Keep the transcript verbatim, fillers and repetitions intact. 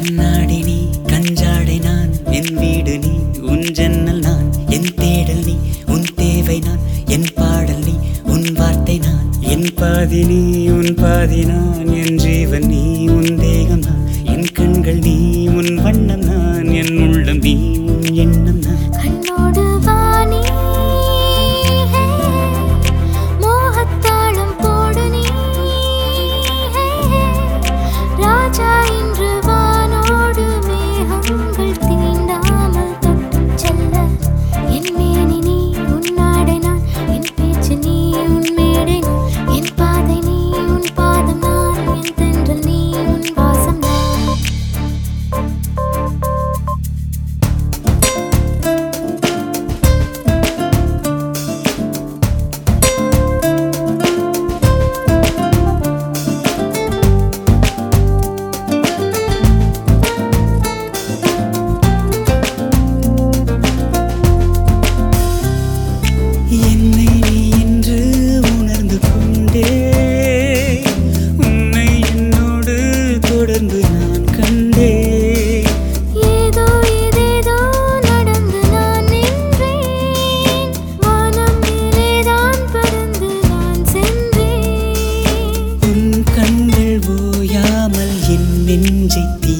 கண்ணாடி நீ கஞ்சாடை நான் என் வீடு நீ உன் ஜன்னல் நான் என் தேடல் நீ உன் தேவை நான் என் பாடல் நீ உன் வார்த்தை நான் என் பாதி நீ உன் பாதி நான் என் ஜீவன் நீ உன் தேகம் நான் என் கண்கள் நீ உன் வண்ணம் நான் என் உள்ளம் நீ உன் எண்ணம் நான் கண்ணோடு வாணி மோகத்தாளம் போடு நீ ராஜா இன்று வானோடு மேகங்கள் தீண்டாமல் தொட்டுச் செல்ல என் மேனி நீ உன் நாடை நான் என் பேச்சு நீ உன் மேடை நான் என் பாதை நீ உன் பாதம் நான் என் தென்றல் நீ உன் வாசம் நான் என்னை நீ என்று உணர்ந்து கொண்டே உன்னை என்னோடு தொடர்ந்து நான் கண்டே ஏதோ ஏதேதோ நடந்து நான் நின்றேன் வானம் மேலேதான் பறந்து நான் சென்றேன் உன் கண்கள் ஓயாமல் என் நெஞ்சை தீ